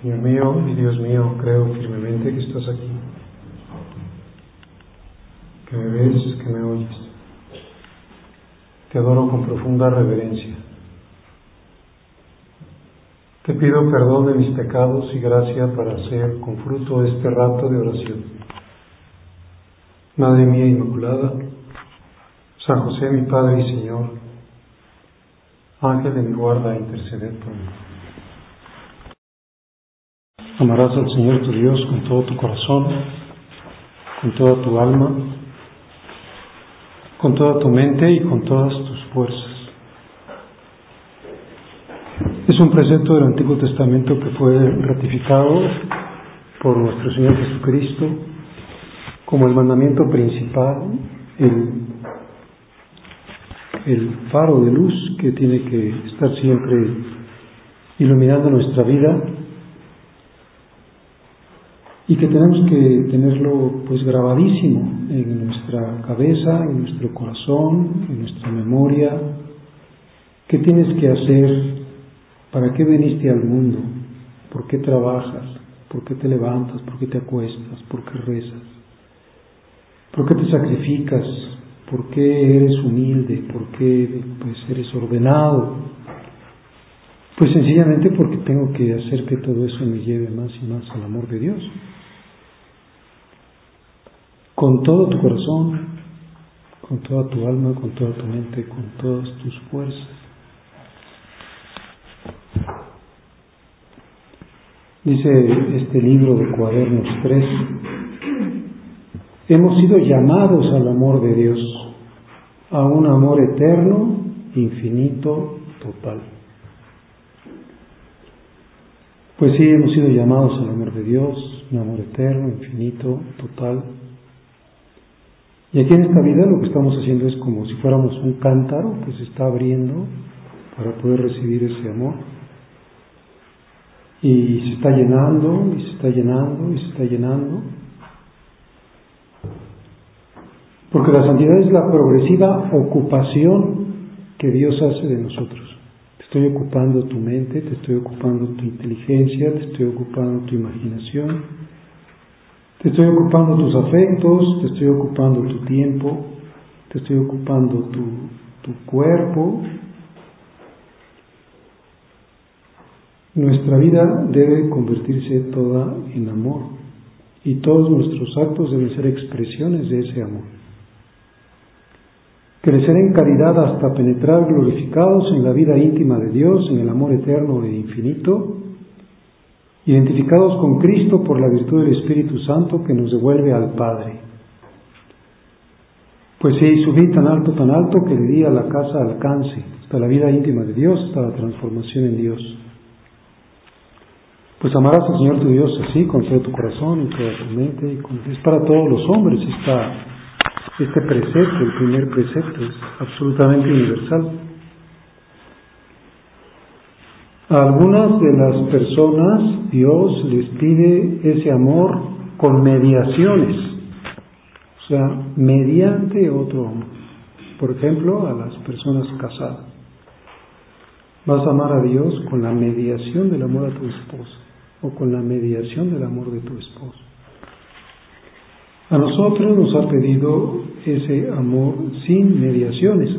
Señor mío y Dios mío, creo firmemente que estás aquí, que me ves, que me oyes. Te adoro con profunda reverencia. Te pido perdón de mis pecados y gracia para hacer con fruto este rato de oración. Madre mía Inmaculada, San José mi Padre y Señor, Ángel de mi guarda, interceded por mí. Amarás al Señor tu Dios con todo tu corazón, con toda tu alma, con toda tu mente y con todas tus fuerzas. Es un precepto del Antiguo Testamento que fue ratificado por nuestro Señor Jesucristo como el mandamiento principal, el faro de luz que tiene que estar siempre iluminando nuestra vida y que tenemos que tenerlo pues grabadísimo en nuestra cabeza, en nuestro corazón, en nuestra memoria. ¿Qué tienes que hacer? ¿Para qué viniste al mundo? ¿Por qué trabajas? ¿Por qué te levantas? ¿Por qué te acuestas? ¿Por qué rezas? ¿Por qué te sacrificas? ¿Por qué eres humilde? ¿Por qué pues eres ordenado? Pues sencillamente porque tengo que hacer que todo eso me lleve más y más al amor de Dios. Con todo tu corazón, con toda tu alma, con toda tu mente, con todas tus fuerzas. Dice este libro de Cuadernos 3, hemos sido llamados al amor de Dios, a un amor eterno, infinito, total. Pues sí, hemos sido llamados al amor de Dios, un amor eterno, infinito, total. Y aquí en esta vida lo que estamos haciendo es como si fuéramos un cántaro que se está abriendo para poder recibir ese amor. Y se está llenando, y se está llenando, y se está llenando. Porque la santidad es la progresiva ocupación que Dios hace de nosotros. Te estoy ocupando tu mente, te estoy ocupando tu inteligencia, te estoy ocupando tu imaginación, te estoy ocupando tus afectos, te estoy ocupando tu tiempo, te estoy ocupando tu cuerpo. Nuestra vida debe convertirse toda en amor y todos nuestros actos deben ser expresiones de ese amor. Crecer en caridad hasta penetrar glorificados en la vida íntima de Dios, en el amor eterno e infinito, identificados con Cristo por la virtud del Espíritu Santo que nos devuelve al Padre. Pues sí, subí tan alto que le di a la casa alcance, hasta la vida íntima de Dios, hasta la transformación en Dios. Pues amarás al Señor tu Dios así, con todo tu corazón y toda tu mente. Es para todos los hombres este precepto, el primer precepto, es absolutamente universal. A algunas de las personas Dios les pide ese amor con mediaciones, o sea, mediante otro amor. Por ejemplo, a las personas casadas. Vas a amar a Dios con la mediación del amor a tu esposa o con la mediación del amor de tu esposo. A nosotros nos ha pedido ese amor sin mediaciones,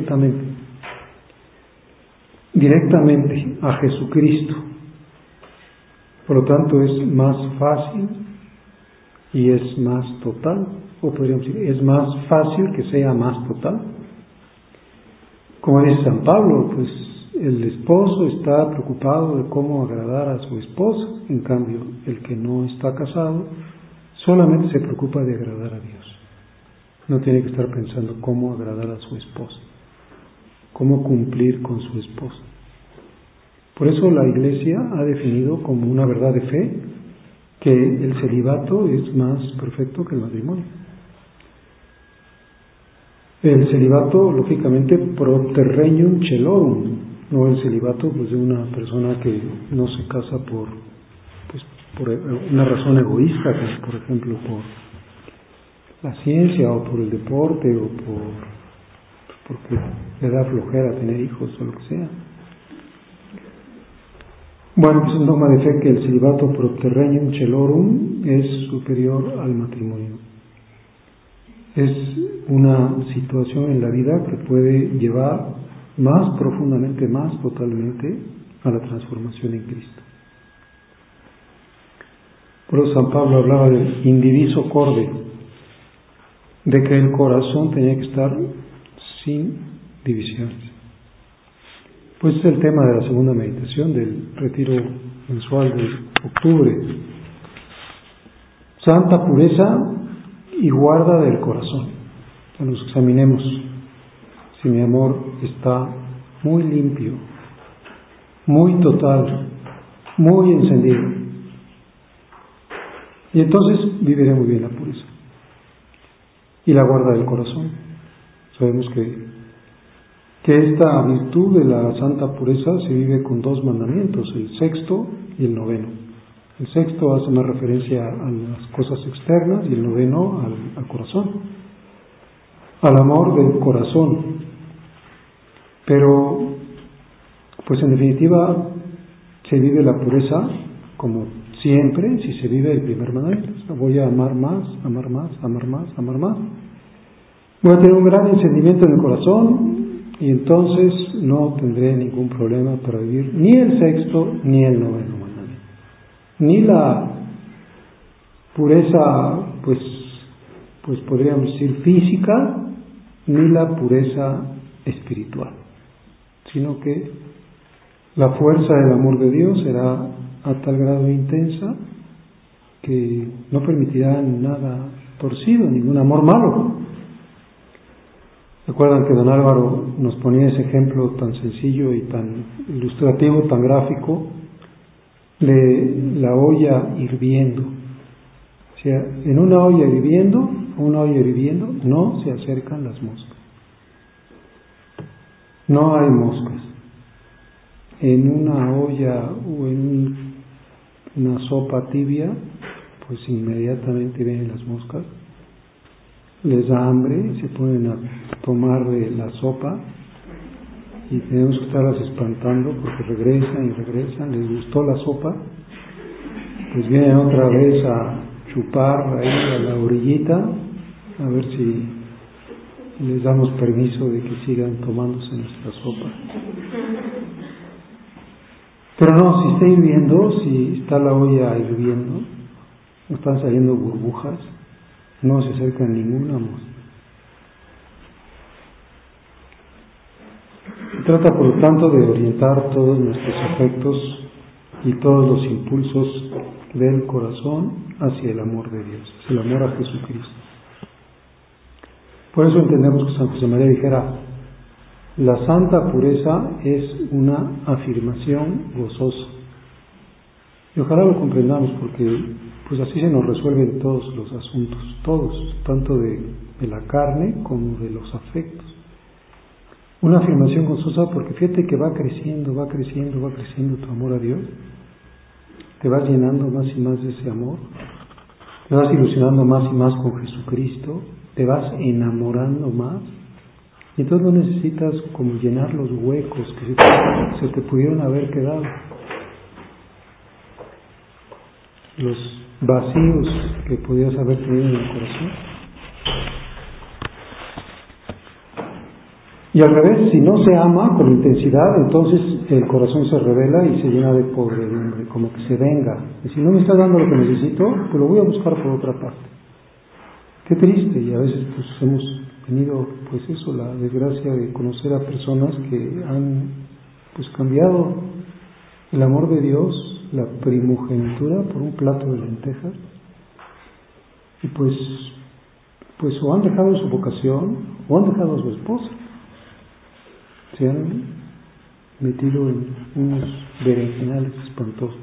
directamente a Jesucristo. Por lo tanto es más fácil y es más total, o podríamos decir, es más fácil que sea más total. Como dice San Pablo, pues el esposo está preocupado de cómo agradar a su esposa, en cambio el que no está casado solamente se preocupa de agradar a Dios. No tiene que estar pensando cómo agradar a su esposa, cómo cumplir con su esposa. Por eso la Iglesia ha definido como una verdad de fe que el celibato es más perfecto que el matrimonio. El celibato, lógicamente, pro terrenium celorum, no el celibato pues, de una persona que no se casa por una razón egoísta, como por ejemplo por la ciencia o por el deporte o porque le da flojera tener hijos o lo que sea. Bueno, es un dogma de fe que el celibato propterrenium celorum es superior al matrimonio. Es una situación en la vida que puede llevar más profundamente, más totalmente a la transformación en Cristo. Por eso San Pablo hablaba del indiviso corde, de que el corazón tenía que estar sin divisiones. Pues es el tema de la segunda meditación del retiro mensual de octubre. Santa pureza y guarda del corazón. Que nos examinemos si mi amor está muy limpio, muy total, muy encendido. Y entonces viviré muy bien la pureza. Y la guarda del corazón. Sabemos que esta virtud de la santa pureza se vive con dos mandamientos, el sexto y el noveno. El sexto hace más referencia a las cosas externas y el noveno al corazón, al amor del corazón. Pero, pues en definitiva, se vive la pureza como siempre si se vive el primer mandamiento. O sea, voy a amar más, amar más, amar más, amar más. Voy a tener un gran encendimiento en el corazón y entonces no tendré ningún problema para vivir ni el sexto ni el noveno mandamiento. Ni la pureza, pues podríamos decir física, ni la pureza espiritual, sino que la fuerza del amor de Dios será a tal grado intensa que no permitirá nada torcido, ningún amor malo. Recuerdan que don Álvaro nos ponía ese ejemplo tan sencillo y tan ilustrativo, tan gráfico, de la olla hirviendo. O sea, en una olla hirviendo no se acercan las moscas. No hay moscas. En una olla o en una sopa tibia, pues inmediatamente vienen las moscas, les da hambre, se ponen a tomar de la sopa y tenemos que estarlas espantando porque regresan, les gustó la sopa, pues vienen otra vez a chupar ahí a la orillita, a ver si les damos permiso de que sigan tomándose nuestra sopa. Pero no, si está hirviendo, si está la olla hirviendo, están saliendo burbujas, no se acerca ninguna mosca. Se trata, por lo tanto, de orientar todos nuestros afectos y todos los impulsos del corazón hacia el amor de Dios, hacia el amor a Jesucristo. Por eso entendemos que San José María dijera: la santa pureza es una afirmación gozosa. Y ojalá lo comprendamos, porque pues así se nos resuelven todos los asuntos, todos, tanto de la carne como de los afectos. Una afirmación gozosa porque fíjate que va creciendo tu amor a Dios. Te vas llenando más y más de ese amor, te vas ilusionando más y más con Jesucristo, te vas enamorando más, y entonces no necesitas como llenar los huecos que se te pudieron haber quedado, los vacíos que podías haber tenido en el corazón. Y al revés, si no se ama con intensidad, entonces el corazón se revela y se llena de podredumbre, como que se venga. Y si no me está dando lo que necesito, pues lo voy a buscar por otra parte. Qué triste, y a veces pues hemos tenido pues eso, la desgracia de conocer a personas que han pues cambiado el amor de Dios, la primogenitura, por un plato de lentejas, y pues o han dejado su vocación o han dejado a su esposa. Se han metido en unos berenjenales espantosos.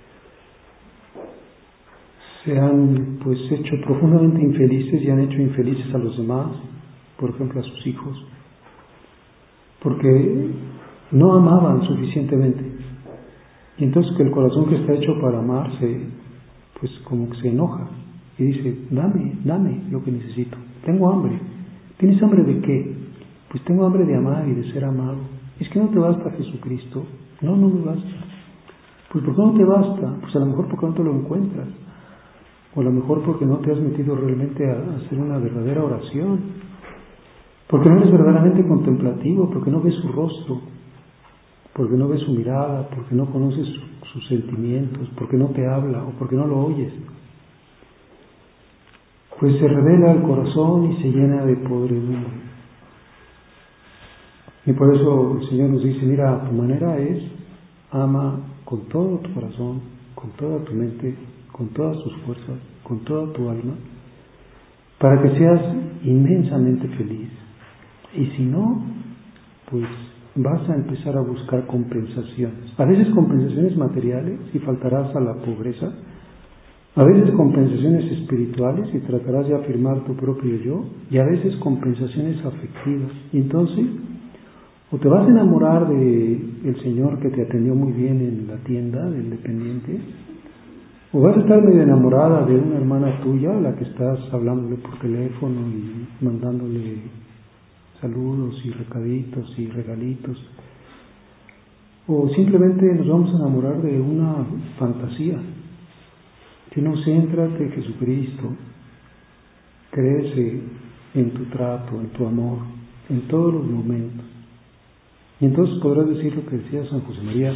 Se han pues hecho profundamente infelices y han hecho infelices a los demás, por ejemplo a sus hijos, porque no amaban suficientemente. Y entonces que el corazón que está hecho para amar pues como que se enoja y dice: dame lo que necesito, tengo hambre. ¿Tienes hambre de qué? Pues tengo hambre de amar y de ser amado. ¿Es que no te basta Jesucristo? No me basta. Pues ¿por qué no te basta? Pues a lo mejor porque no te lo encuentras. O a lo mejor porque no te has metido realmente a hacer una verdadera oración. Porque no eres verdaderamente contemplativo, porque no ves su rostro, porque no ves su mirada, porque no conoces sus sentimientos, porque no te habla o porque no lo oyes. Pues se revela el corazón y se llena de podredumbre. Y por eso el Señor nos dice, mira, tu manera es, ama con todo tu corazón, con toda tu mente, con todas tus fuerzas, con toda tu alma, para que seas inmensamente feliz. Y si no, pues vas a empezar a buscar compensaciones. A veces compensaciones materiales y faltarás a la pobreza. A veces compensaciones espirituales y tratarás de afirmar tu propio yo. Y a veces compensaciones afectivas. Y entonces, o te vas a enamorar del Señor que te atendió muy bien en la tienda del dependiente, o vas a estar medio enamorada de una hermana tuya, a la que estás hablándole por teléfono y mandándole saludos y recaditos y regalitos, o simplemente nos vamos a enamorar de una fantasía. Que no, céntrate en Jesucristo, crece en tu trato, en tu amor, en todos los momentos. Y entonces podrás decir lo que decía San José María: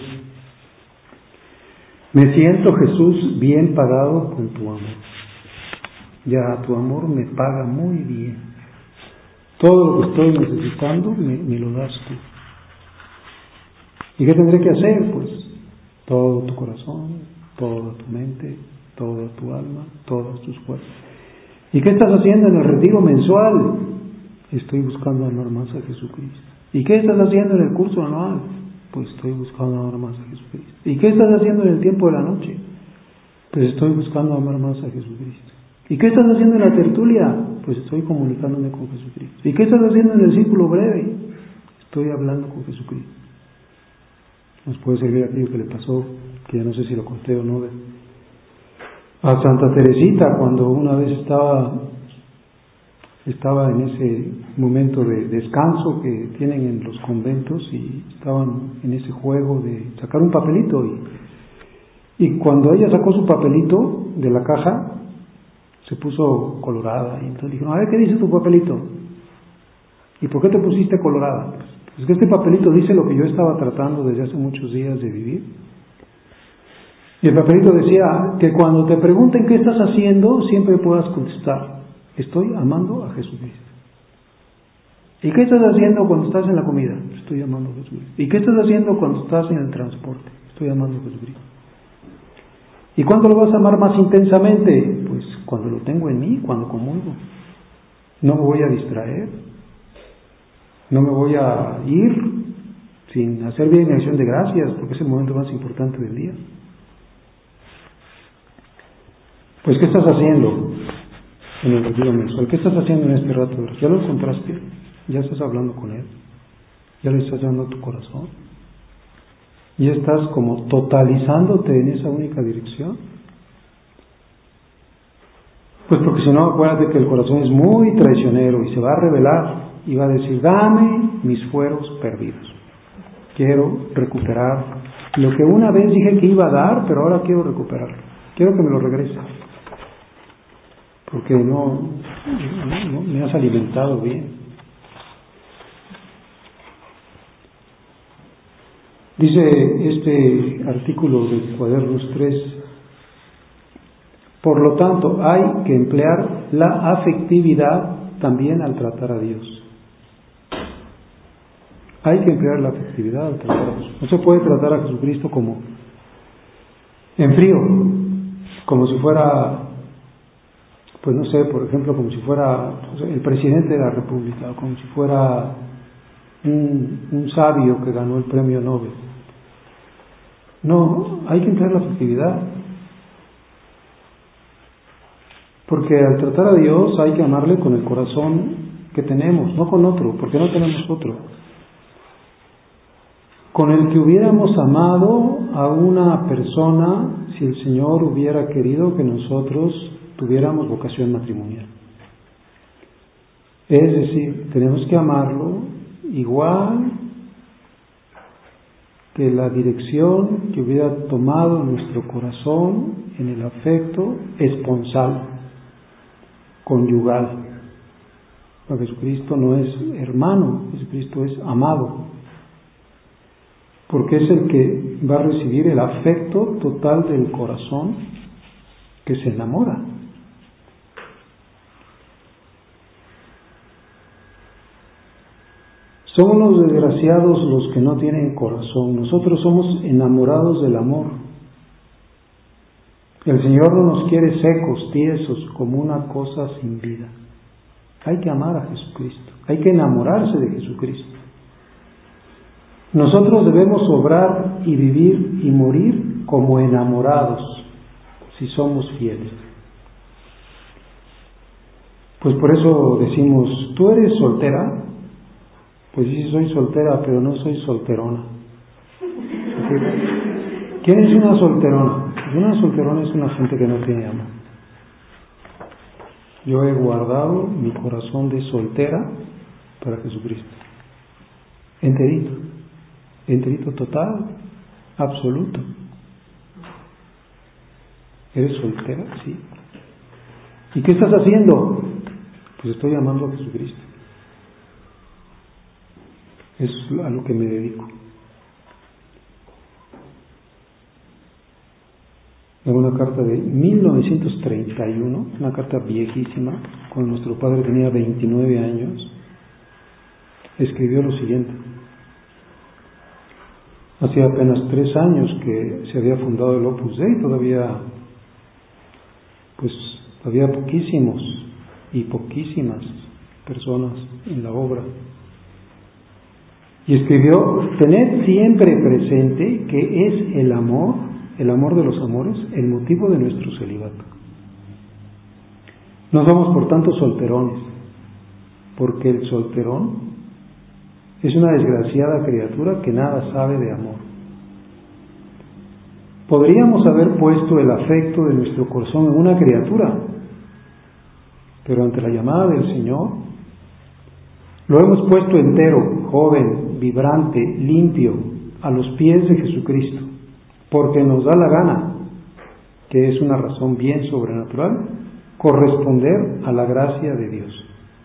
me siento, Jesús, bien pagado con tu amor. Ya tu amor me paga muy bien. Todo lo que estoy necesitando me lo das tú. ¿Y qué tendré que hacer? Pues todo tu corazón, toda tu mente, toda tu alma, todas tus fuerzas. ¿Y qué estás haciendo en el retiro mensual? Estoy buscando amar más a Jesucristo. ¿Y qué estás haciendo en el curso anual? Pues estoy buscando amar más a Jesucristo. ¿Y qué estás haciendo en el tiempo de la noche? Pues estoy buscando amar más a Jesucristo. ¿Y qué estás haciendo en la tertulia? Pues estoy comunicándome con Jesucristo. ¿Y qué estás haciendo en el círculo breve? Estoy hablando con Jesucristo. Nos puede servir aquello que le pasó, que ya no sé si lo conté o no, a Santa Teresita, cuando una vez estaba en ese momento de descanso que tienen en los conventos, y estaban en ese juego de sacar un papelito, y cuando ella sacó su papelito de la caja se puso colorada, y entonces dijeron: a ver, ¿qué dice tu papelito? ¿Y por qué te pusiste colorada? Pues que este papelito dice lo que yo estaba tratando desde hace muchos días de vivir. Y el papelito decía que cuando te pregunten qué estás haciendo, siempre puedas contestar: estoy amando a Jesucristo. ¿Y qué estás haciendo cuando estás en la comida? Estoy amando a Jesucristo. ¿Y qué estás haciendo cuando estás en el transporte? Estoy amando a Jesucristo. ¿Y cuándo lo vas a amar más intensamente? Pues cuando lo tengo en mí, cuando comulgo. No me voy a distraer, no me voy a ir sin hacer bien acción de gracias, porque es el momento más importante del día. Pues ¿qué estás haciendo en el retiro mensual? ¿Qué estás haciendo en este rato? ¿Ya lo encontraste? ¿Ya estás hablando con Él? ¿Ya le estás dando tu corazón? ¿Ya estás como totalizándote en esa única dirección? Pues porque si no, acuérdate que el corazón es muy traicionero y se va a rebelar y va a decir: dame mis fueros perdidos. Quiero recuperar lo que una vez dije que iba a dar, pero ahora quiero recuperarlo. Quiero que me lo regrese. Porque no me has alimentado bien. Dice este artículo del Cuadernos 3: por lo tanto, hay que emplear la afectividad también al tratar a Dios. Hay que emplear la afectividad al tratar a Dios. No se puede tratar a Jesucristo como en frío, como si fuera, pues no sé, por ejemplo, como si fuera el presidente de la República, o como si fuera un sabio que ganó el premio Nobel. No, hay que emplear la afectividad. Porque al tratar a Dios hay que amarle con el corazón que tenemos, no con otro, porque no tenemos otro. Con el que hubiéramos amado a una persona si el Señor hubiera querido que nosotros tuviéramos vocación matrimonial. Es decir, tenemos que amarlo igual que la dirección que hubiera tomado nuestro corazón en el afecto esponsal, conyugal. Porque Jesucristo no es hermano, Jesucristo es amado, porque es el que va a recibir el afecto total del corazón que se enamora. Son unos desgraciados los que no tienen corazón. Nosotros somos enamorados del amor. El Señor no nos quiere secos, tiesos, como una cosa sin vida. Hay que amar a Jesucristo, hay que enamorarse de Jesucristo. Nosotros debemos obrar y vivir y morir como enamorados, si somos fieles. Pues por eso decimos, ¿tú eres soltera? Pues sí, soy soltera, pero no soy solterona. ¿Quién es una solterona? Una solterona es una gente que no tiene amor. Yo he guardado mi corazón de soltera para Jesucristo. Enterito total, absoluto. ¿Eres soltera? Sí. ¿Y qué estás haciendo? Pues estoy amando a Jesucristo. Es a lo que me dedico. En una carta de 1931, una carta viejísima, cuando nuestro padre tenía 29 años, escribió lo siguiente. Hacía apenas 3 años que se había fundado el Opus Dei, todavía poquísimos y poquísimas personas en la obra. Y escribió, tened siempre presente que es el amor de los amores, el motivo de nuestro celibato. No somos por tanto solterones, porque el solterón es una desgraciada criatura que nada sabe de amor. Podríamos haber puesto el afecto de nuestro corazón en una criatura, pero ante la llamada del Señor, lo hemos puesto entero, joven, vibrante, limpio, a los pies de Jesucristo, porque nos da la gana, que es una razón bien sobrenatural, corresponder a la gracia de Dios.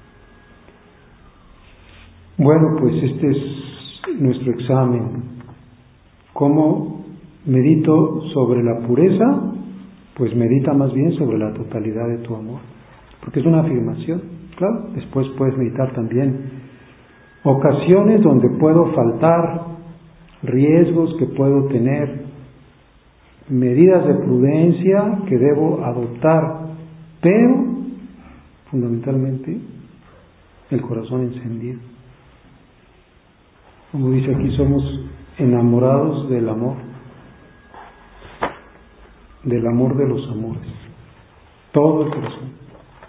Bueno, pues este es nuestro examen. ¿Cómo medito sobre la pureza? Pues medita más bien sobre la totalidad de tu amor, porque es una afirmación. Claro, después puedes meditar también ocasiones donde puedo faltar, riesgos que puedo tener, medidas de prudencia que debo adoptar, pero fundamentalmente el corazón encendido. Como dice aquí, somos enamorados del amor de los amores, todo el corazón.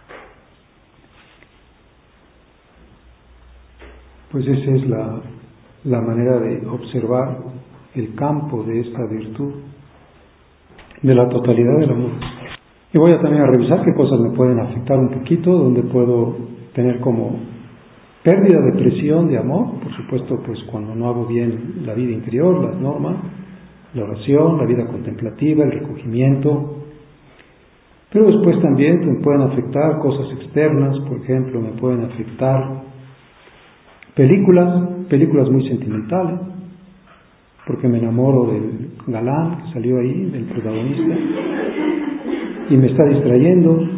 Pues esa es la manera de observar el campo de esta virtud, de la totalidad del amor. Y voy a también a revisar qué cosas me pueden afectar un poquito, donde puedo tener como pérdida de presión de amor, por supuesto, pues cuando no hago bien la vida interior, las normas, la oración, la vida contemplativa, el recogimiento. Pero después también me pueden afectar cosas externas, por ejemplo, me pueden afectar películas muy sentimentales, porque me enamoro del galán que salió ahí, del protagonista, y me está distrayendo,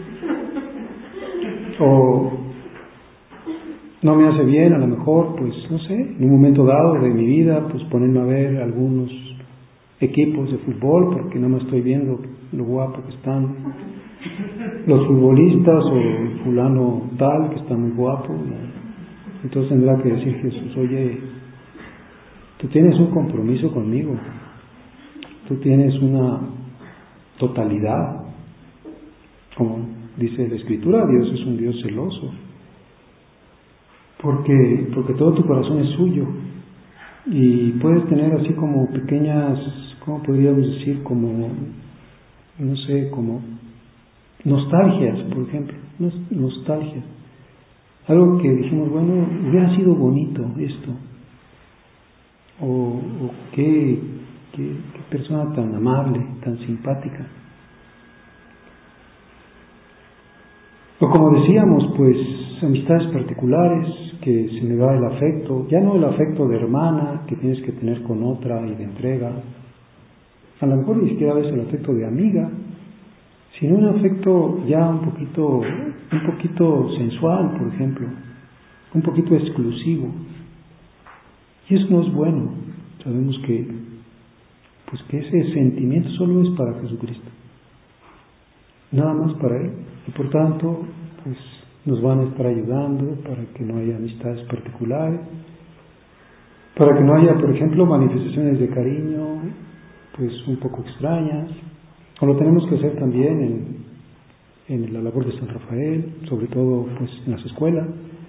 o no me hace bien, a lo mejor, pues no sé, en un momento dado de mi vida, pues ponerme a ver algunos equipos de fútbol, porque no me estoy viendo lo guapo que están los futbolistas, o el fulano tal, que está muy guapo, ¿no? Entonces tendrá que decir Jesús, oye, tú tienes un compromiso conmigo, tú tienes una totalidad, como dice la Escritura, Dios es un Dios celoso, porque todo tu corazón es suyo, y puedes tener así como pequeñas, ¿cómo podríamos decir? Como, no sé, como nostalgias, por ejemplo, nostalgias. Algo que dijimos, bueno, hubiera sido bonito esto. o qué persona tan amable, tan simpática. O como decíamos, pues amistades particulares, que se me va el afecto, ya no el afecto de hermana que tienes que tener con otra y de entrega, a lo mejor ni siquiera ves el afecto de amiga, sino un afecto ya un poquito sensual, por ejemplo, un poquito exclusivo. Y eso no es bueno. Sabemos que ese sentimiento solo es para Jesucristo, nada más para Él, y por tanto pues nos van a estar ayudando para que no haya amistades particulares, para que no haya, por ejemplo, manifestaciones de cariño pues un poco extrañas, o lo tenemos que hacer también en la labor de San Rafael, sobre todo pues en las escuelas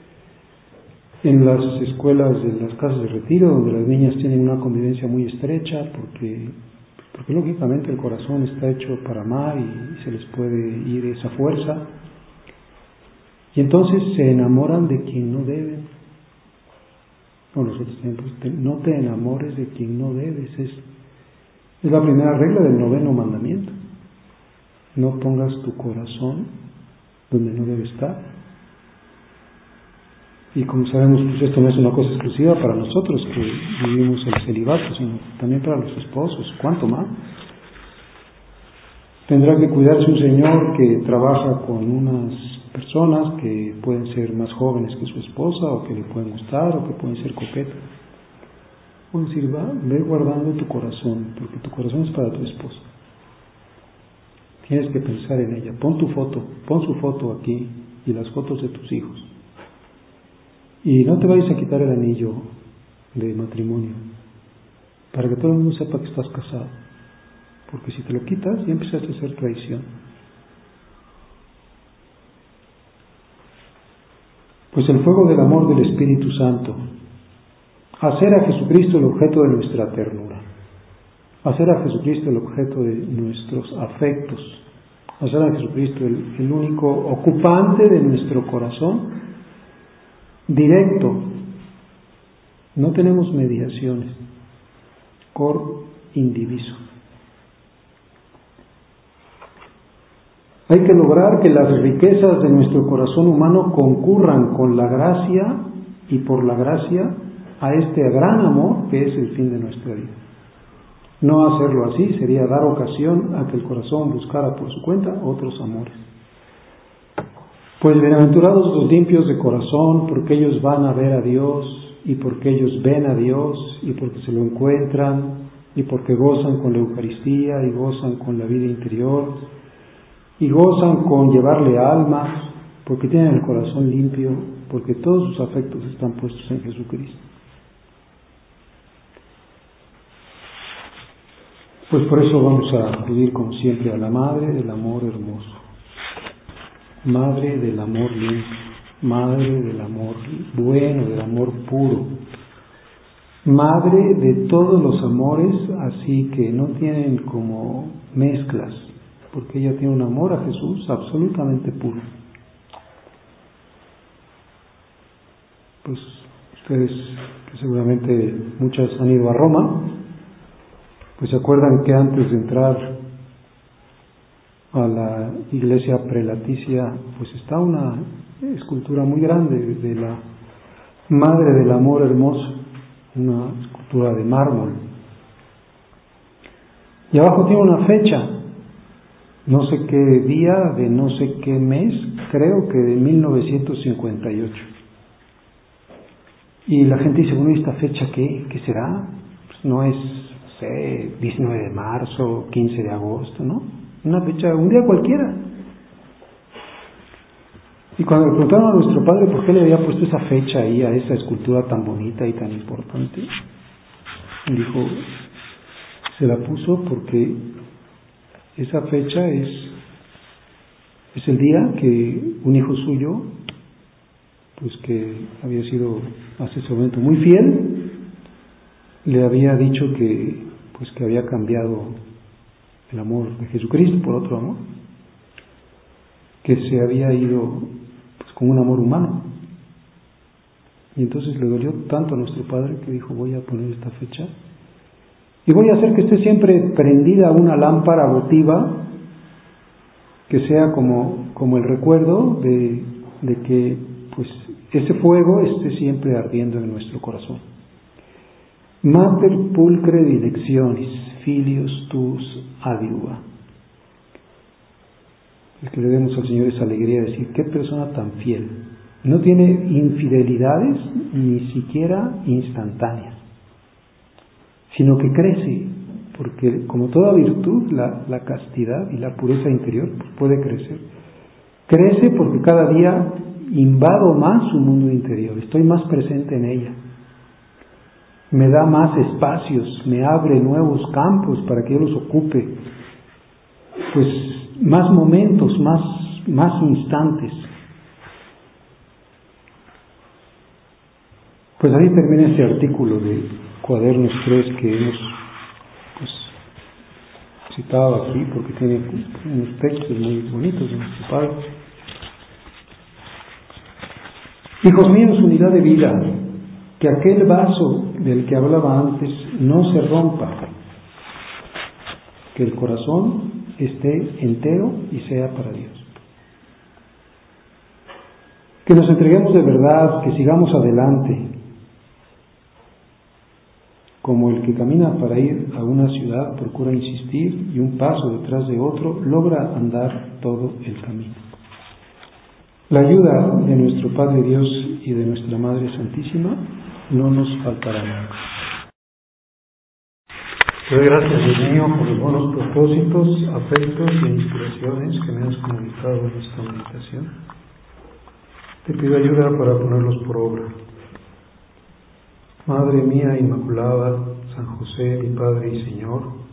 de las casas de retiro, donde las niñas tienen una convivencia muy estrecha, porque lógicamente el corazón está hecho para amar y se les puede ir esa fuerza, y entonces se enamoran de quien no deben. O nosotros pues, no te enamores de quien no debes, es la primera regla del 9º mandamiento. No pongas tu corazón donde no debe estar. Y como sabemos, pues esto no es una cosa exclusiva para nosotros que vivimos el celibato, sino también para los esposos. ¿Cuánto más? Tendrá que cuidarse un señor que trabaja con unas personas que pueden ser más jóvenes que su esposa, o que le pueden gustar, o que pueden ser coquetas. Puedo decir, ve guardando tu corazón, porque tu corazón es para tu esposa. Tienes que pensar en ella. Pon su foto aquí, y las fotos de tus hijos. Y no te vayas a quitar el anillo de matrimonio, para que todo el mundo sepa que estás casado, porque si te lo quitas ya empezaste a hacer traición. Pues el fuego del amor del Espíritu Santo, hacer a Jesucristo el objeto de nuestra ternura, hacer a Jesucristo el objeto de nuestros afectos, hacer a Jesucristo el único ocupante de nuestro corazón, directo. No tenemos mediaciones, cor indiviso. Hay que lograr que las riquezas de nuestro corazón humano concurran con la gracia y por la gracia a este gran amor que es el fin de nuestra vida. No hacerlo así sería dar ocasión a que el corazón buscara por su cuenta otros amores. Pues bienaventurados los limpios de corazón, porque ellos van a ver a Dios, y porque ellos ven a Dios, y porque se lo encuentran, y porque gozan con la Eucaristía, y gozan con la vida interior, y gozan con llevarle almas, porque tienen el corazón limpio, porque todos sus afectos están puestos en Jesucristo. Pues por eso vamos a acudir como siempre a la Madre del Amor Hermoso, Madre del Amor Limpio, Madre del Amor Bueno, del Amor Puro, Madre de todos los amores, así que no tienen como mezclas, porque ella tiene un amor a Jesús absolutamente puro. Pues ustedes, que seguramente muchas han ido a Roma, pues se acuerdan que antes de entrar a la iglesia prelaticia, pues está una escultura muy grande de la Madre del Amor Hermoso, una escultura de mármol. Y abajo tiene una fecha, no sé qué día, de no sé qué mes, creo que de 1958. Y la gente dice, bueno, ¿y esta fecha qué será? Pues no es, 19 de marzo, 15 de agosto, ¿no? Una fecha, un día cualquiera. Y cuando le preguntaron a nuestro padre por qué le había puesto esa fecha ahí a esa escultura tan bonita y tan importante, dijo, se la puso porque esa fecha es el día que un hijo suyo, pues que había sido hasta ese momento muy fiel, le había dicho que había cambiado el amor de Jesucristo por otro amor, que se había ido pues con un amor humano. Y entonces le dolió tanto a nuestro Padre que dijo, voy a poner esta fecha y voy a hacer que esté siempre prendida una lámpara votiva que sea como el recuerdo de que pues ese fuego esté siempre ardiendo en nuestro corazón. Mater pulcre dilectionis, filius tuus adiuva. Es que le demos al Señor esa alegría de decir, qué persona tan fiel. No tiene infidelidades ni siquiera instantáneas, sino que crece, porque como toda virtud, la castidad y la pureza interior pues puede crecer. Crece porque cada día invado más su mundo interior, estoy más presente en ella. Me da más espacios, me abre nuevos campos para que yo los ocupe, pues más momentos, más instantes. Pues ahí termina este artículo de Cuadernos 3 que hemos pues citado aquí, porque tiene unos textos muy bonitos de nuestro Padre. Hijos míos, unidad de vida, que aquel vaso del que hablaba antes no se rompa, que el corazón esté entero y sea para Dios. Que nos entreguemos de verdad, que sigamos adelante, como el que camina para ir a una ciudad procura insistir y un paso detrás de otro logra andar todo el camino. La ayuda de nuestro Padre Dios y de nuestra Madre Santísima no nos faltará nunca. Te doy gracias, Dios mío, por los buenos propósitos, afectos e inspiraciones que me has comunicado en esta meditación. Te pido ayuda para ponerlos por obra. Madre mía Inmaculada, San José, mi Padre y Señor,